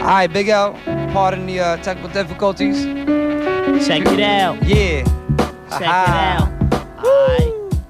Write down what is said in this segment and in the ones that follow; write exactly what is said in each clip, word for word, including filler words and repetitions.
Alright, Big L, pardon the uh, technical difficulties. Check it out. Yeah. Check it out. Alright.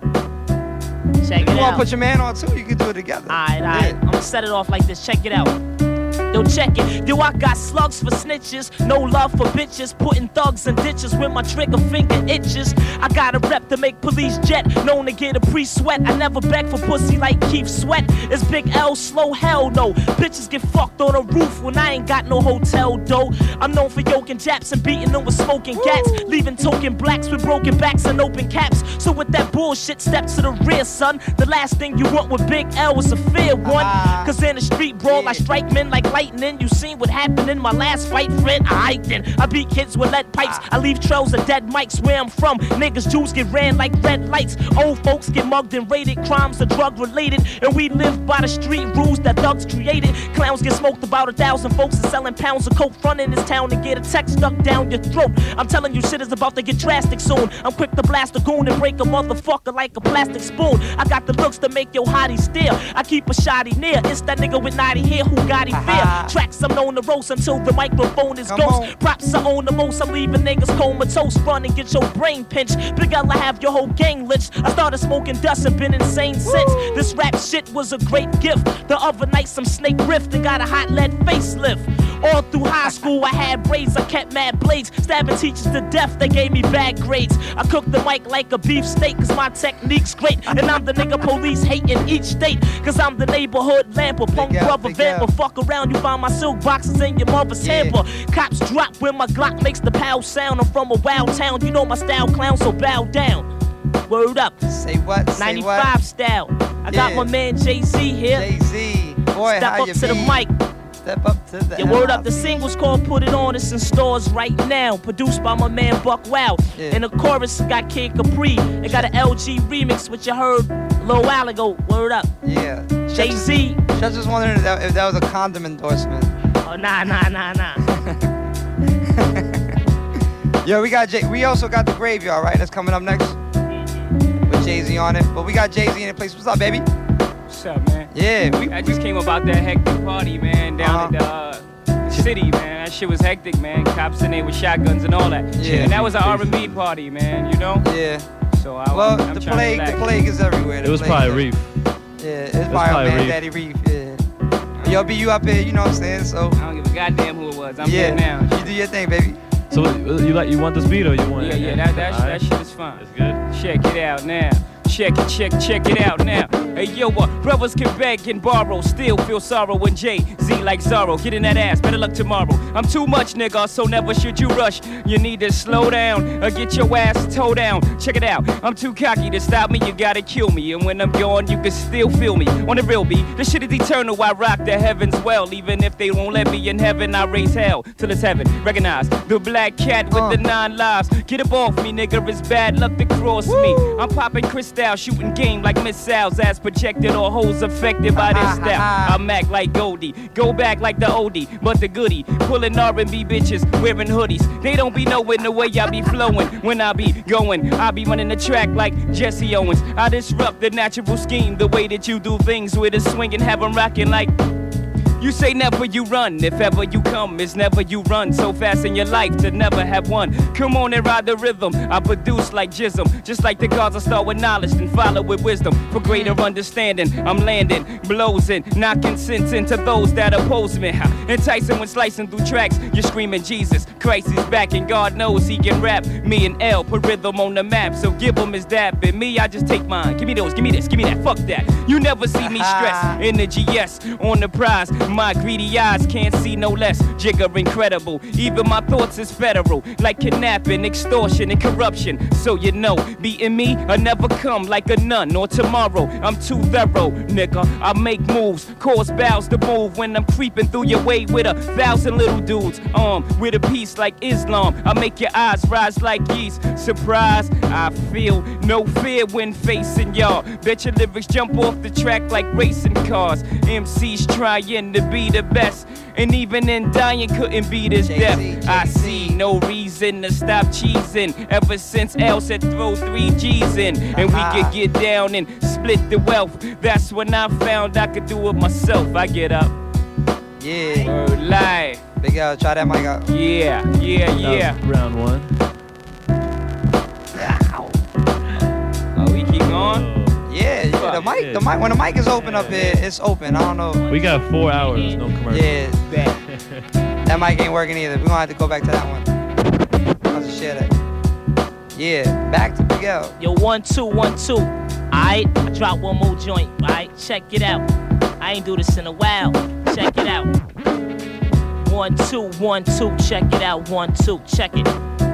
Check it out. You wanna out. put your man on too? You can do it together. Alright, alright. Yeah. I'm gonna set it off like this. Check it out. Yo, check it. Yo, I got slugs for snitches. No love for bitches. Putting thugs in ditches when my trigger finger itches. I got a rep to make police jet. Known to get a pre-sweat. I never beg for pussy like Keith Sweat. It's Big L, slow hell no. Bitches get fucked on a roof when I ain't got no hotel dough. I'm known for yoking Japs and beating them with smoking cats. Leaving token blacks with broken backs and open caps. So with that bullshit, step to the rear, son. The last thing you want with Big L is a fair one. Cause in a street brawl, I strike men like lightning. You seen what happened in my last fight, friend? I hiked in. I beat kids with lead pipes. I leave trails of dead mics where I'm from. Niggas, Jews get ran like red lights. Old folks get mugged and raided. Crimes are drug related. And we live by the street rules that thugs created. Clowns get smoked. About a thousand folks are selling pounds of coke. Front in this town and get a text stuck down your throat. I'm telling you, shit is about to get drastic soon. I'm quick to blast a goon and break a motherfucker like a plastic spoon. I got the looks to make your hottie stare. I keep a shotty near. It's that nigga with naughty hair who got him fear. Tracks I'm known to roast until the microphone is Come ghost. On. Props I own the most. I'm leaving niggas comatose. Run and get your brain pinched. Big L, I have your whole gang lynched. I started smoking dust and been insane Woo. Since. This rap shit was a great gift. The other night some snake rift and got a hot lead facelift. All through high school I had braids. I kept mad blades. Stabbing teachers to death. They gave me bad grades. I cooked the mic like a beef steak cause my technique's great. And I'm the nigga police hate in each state. Cause I'm the neighborhood lamper. Punk brother vamper. Fuck around you find my silk boxes in your mother's yeah. hamper. Cops drop when my Glock makes the pow sound. I'm from a wild town. You know my style clown so bow down. Word up. Say what? Say ninety-five what? Style. I yeah. got my man Jay-Z here. Jay-Z. Boy, Step how up you to be? the mic. Step up to the Your word up, the single's called Put It On. It's in stores right now. Produced by my man Buck Wow. Yeah. And the chorus got Kid Capri. It got an L G remix, which you heard a little while ago. Word up. Yeah. Jay-Z. Just, just wondering if that, if that was a condom endorsement. Oh, nah, nah, nah, nah. Yo, we got Jay. We also got the Graveyard, right? That's coming up next. With Jay-Z on it. But we got Jay-Z in the place. What's up, baby? What's up, man? Yeah. We, I just came about that hectic party, man, down uh-huh. at the, uh, the city, man. That shit was hectic, man. Cops in there with shotguns and all that. Yeah. And that was an R and B party, man, you know? Yeah. So I, well, I'm the trying plague, to the plague is everywhere. The it was probably Reef. Yeah, it's probably man, Daddy Reef. Yeah. Yo, be you up here, you know what I'm saying? So. I don't give a goddamn who it was. I'm yeah. here now. You do your thing, baby. So you like you want this beat or you want? Yeah, yeah, that that, sh- that shit is fun. It's good. Check it out now. Check it, check, check it out now. Hey, yo, uh, brothers can beg and borrow, still feel sorrow when Jay-Z like Zorro. Get in that ass, better luck tomorrow. I'm too much, nigga, so never should you rush. You need to slow down or get your ass toe down. Check it out, I'm too cocky to stop me, you gotta kill me. And when I'm gone, you can still feel me. On the real beat, this shit is eternal, I rock the heavens well. Even if they won't let me in heaven, I raise hell till it's heaven. Recognize the black cat with uh. the nine lives. Get up off me, nigga, it's bad luck to cross Woo. Me. I'm popping crystal, shooting game like missiles as projected or hoes affected by this style. I'm act like Goldie, go back like the oldie, but the goodie, pulling R and B bitches, wearing hoodies. They don't be knowing the way I be flowing. When I be going, I be running the track like Jesse Owens. I disrupt the natural scheme, the way that you do things with a swing and have them rocking like... You say never you run, if ever you come, it's never you run. So fast in your life to never have one. Come on and ride the rhythm, I produce like Jism. Just like the gods, I start with knowledge and follow with wisdom. For greater understanding, I'm landing, blows in, knocking sense into those that oppose me. Enticing when slicing through tracks, you're screaming Jesus Christ is back and God knows he can rap. Me and L put rhythm on the map, so give him his dap. And me, I just take mine, give me those, give me this, give me that, fuck that. You never see me stress, energy yes, on the prize. My greedy eyes can't see no less. Jigger incredible. Even my thoughts is federal. Like kidnapping, extortion, and corruption. So you know, beating me, I never come like a nun or tomorrow. I'm too thorough, nigga. I make moves, cause bows to move when I'm creeping through your way with a thousand little dudes. Um, with a piece like Islam. I make your eyes rise like yeast. Surprise, I feel no fear when facing y'all. Bet your lyrics jump off the track like racing cars. M Cs trying to be the best, and even in dying couldn't beat his death. I see no reason to stop cheesing ever since L said throw three G's in, and we could get down and split the wealth. That's when I found I could do it myself. I get up. Yeah. Word life. Big L, try that mic out. Yeah, yeah, That yeah. was round one. Oh, we keep going? Yeah, yeah, the mic, the mic, when the mic is open up here, it's open. I don't know. We got four hours, no commercial. Yeah, that mic ain't working either. We're gonna have to go back to that one. I'll just share that. Yeah, back to Big L. Yo, one, two, one, two. Alright, I drop one more joint. Alright, check it out. I ain't do this in a while. Check it out. One, two, one, two. Check it out. One, two. Check it.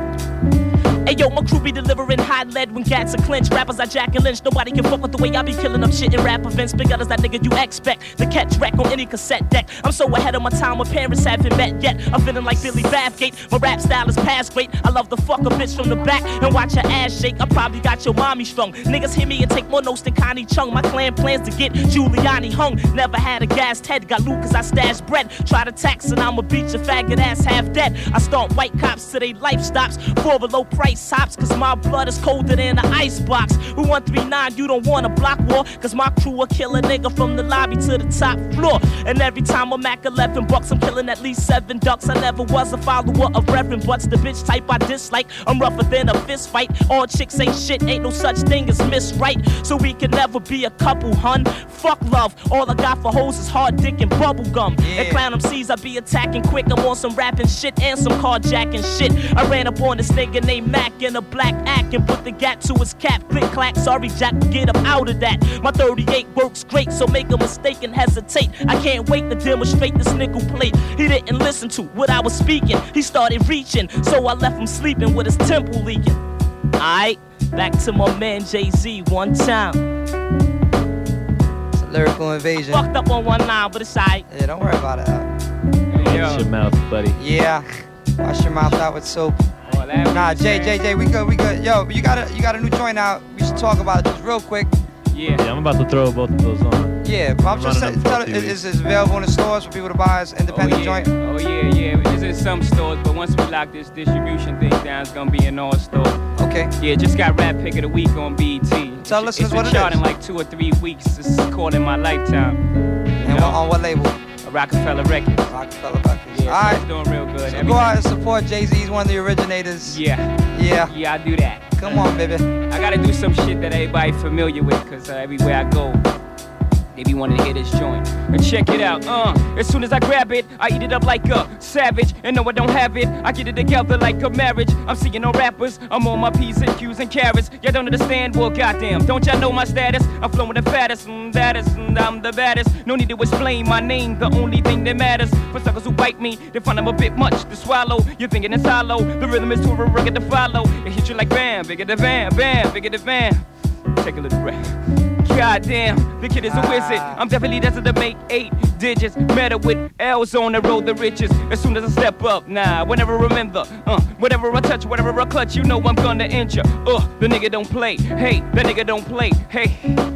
Hey yo, my crew be delivering hot lead when cats are clinch. Rappers are Jack and Lynch. Nobody can fuck with the way I be killing up shit in rap events. Big as that nigga you expect to catch wreck on any cassette deck. I'm so ahead of my time when parents haven't met yet. I'm feeling like Billy Bathgate. My rap style is past great. I love to fuck a bitch from the back and watch her ass shake. I probably got your mommy strung. Niggas hear me and take more notes than Connie Chung. My clan plans to get Giuliani hung. Never had a gassed head. Got loot cause I stashed bread. Try to tax and I'ma beat your faggot ass half dead. I stomp white cops till they life stops. For a low price hops cause my blood is colder than an ice box. We one three nine, you don't want a block war. Cause my crew will kill a nigga from the lobby to the top floor. And every time I'm at eleven bucks, I'm killing at least seven ducks. I never was a follower of Reverend Butts, the bitch type I dislike. I'm rougher than a fist fight. All chicks ain't shit, ain't no such thing as miss right. So we can never be a couple, hun. Fuck love, all I got for hoes is hard dick and bubble gum. Yeah. And clown M Cs, I be attacking quick. I'm on some rapping shit and some carjacking shit. I ran up on this nigga named Mac in a black act and put the gap to his cap. Click clack, sorry Jack, get him out of that. My thirty-eight works great, so make a mistake and hesitate. I can't wait to demonstrate this nickel plate. He didn't listen to what I was speaking. He started reaching, so I left him sleeping with his temple leaking. Alright, back to my man Jay-Z one time. It's a lyrical invasion. Fucked up on one line, but it's alright. Yeah, don't worry about it. Al. Watch your mouth, buddy. Yeah, wash your mouth out with soap. Oh, that Nah, was Jay, bad. Jay, Jay, we good, we good. Yo, you got a, you got a new joint out. We should talk about it just real quick. Yeah. Yeah, I'm about to throw both of those on. Yeah, but I'm just Running saying, them for tell a it, few it's, it's available in the stores for people to buy. It's independent oh, yeah. joint. Oh yeah, yeah. It's in some stores, but once we lock this distribution thing down, it's gonna be in all stores. Okay. Yeah, just got Rap Pick of the Week on B E T. Tell it's, listeners it's what been it charting is. like two or three weeks. It's called In My Lifetime. And know? what, on what label? Rockefeller Records. Rockefeller Records. Yeah, All so right. it's doing real good. So Everything- go out and support Jay-Z. He's one of the originators. Yeah, Yeah. yeah, I do that. Come on, baby. I gotta do some shit that everybody familiar with, cause uh, everywhere I go, they be wanting to hear this joint. And check it out, uh, as soon as I grab it, I eat it up like a savage. And no, I don't have it, I get it together like a marriage. I'm seeing no rappers, I'm on my P's and Q's and carrots. Y'all don't understand, well, goddamn, don't y'all know my status? I'm flowing the fattest, mm, baddest, mm, I'm the baddest. No need to explain my name, the only thing that matters. For suckers who bite me, they find I'm a bit much to swallow. You're thinking it's hollow, the rhythm is too rugged to follow. It hits you like bam, bigger the van, bam, bigger the van. Take a little breath. Goddamn, the kid is a wizard. I'm definitely destined to make eight digits. Matter with L's on the road, the riches. As soon as I step up, nah, whenever I remember, uh, whatever I touch, whatever I clutch, you know I'm gonna injure. Uh, the nigga don't play. Hey, that nigga don't play. Hey,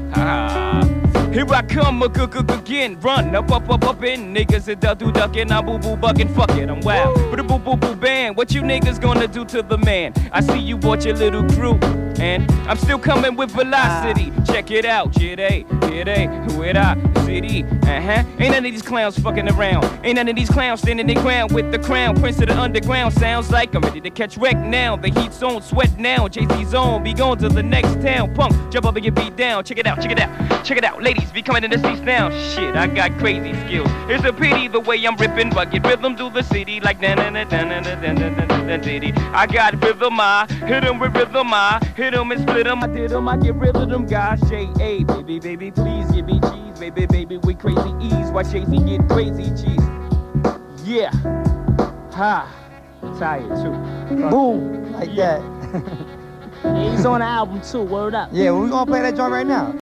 ah. Here I come a cook again, run up up up up in niggas and duck do duckin', I'm boo boo buckin', fuck it, I'm wild. But a boo boo boo band, what you niggas gonna do to the man? I see you bought your little crew, and I'm still coming with velocity. Check it out, Jay, Jay, who it I, city, uh huh. Ain't none of these clowns fucking around. Ain't none of these clowns standing their ground with the crown. Prince of the underground sounds like I'm ready to catch wreck now. The heat's on, sweat now. Jay-Z's on, be going to the next town. Punk, jump up and get beat down. Check it out, check it out, check it out, ladies. Be coming in the seats now. Shit, I got crazy skills. It's a pity the way I'm ripping, rugged rhythm through the city like na na na na na na na na na na diddy. I got rhythm, I hit 'em with rhythm, I hit 'em and split 'em. I did 'em, I get rid of them guys. J A, baby, baby, please give me cheese, baby, baby, with crazy ease. Watch Jay-Z get crazy cheese. Yeah, ha, tired too. Boom, like that. Yeah, he's on the album too, word up. Yeah, well, we gonna play that joint right now.